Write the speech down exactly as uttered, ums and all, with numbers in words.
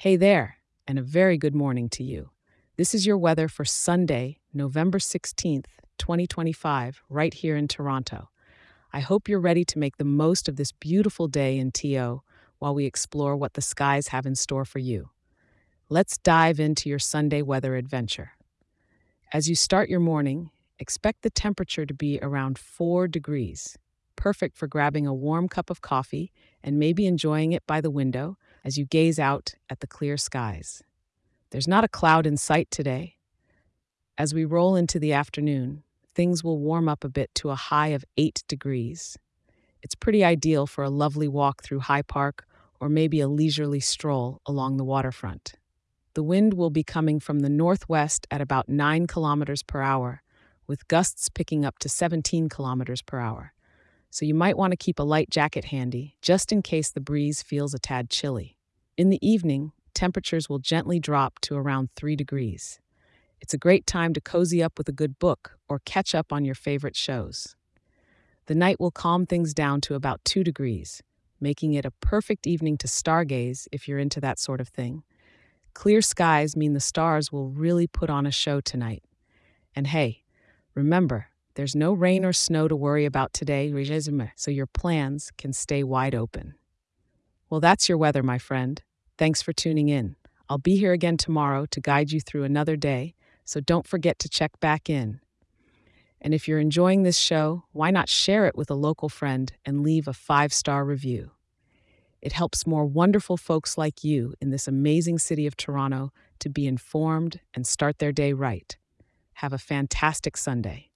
Hey there, and a very good morning to you. This is your weather for Sunday, November sixteenth, twenty twenty-five, right here in Toronto. I hope you're ready to make the most of this beautiful day in T O while we explore what the skies have in store for you. Let's dive into your Sunday weather adventure. As you start your morning, expect the temperature to be around four degrees, perfect for grabbing a warm cup of coffee and maybe enjoying it by the window as you gaze out at the clear skies. There's not a cloud in sight today. As we roll into the afternoon, things will warm up a bit to a high of eight degrees. It's pretty ideal for a lovely walk through High Park or maybe a leisurely stroll along the waterfront. The wind will be coming from the northwest at about nine kilometers per hour, with gusts picking up to seventeen kilometers per hour. So you might want to keep a light jacket handy, just in case the breeze feels a tad chilly. In the evening, temperatures will gently drop to around three degrees. It's a great time to cozy up with a good book or catch up on your favorite shows. The night will calm things down to about two degrees, making it a perfect evening to stargaze if you're into that sort of thing. Clear skies mean the stars will really put on a show tonight. And hey, remember, there's no rain or snow to worry about today, so your plans can stay wide open. Well, that's your weather, my friend. Thanks for tuning in. I'll be here again tomorrow to guide you through another day, so don't forget to check back in. And if you're enjoying this show, why not share it with a local friend and leave a five-star review? It helps more wonderful folks like you in this amazing city of Toronto to be informed and start their day right. Have a fantastic Sunday.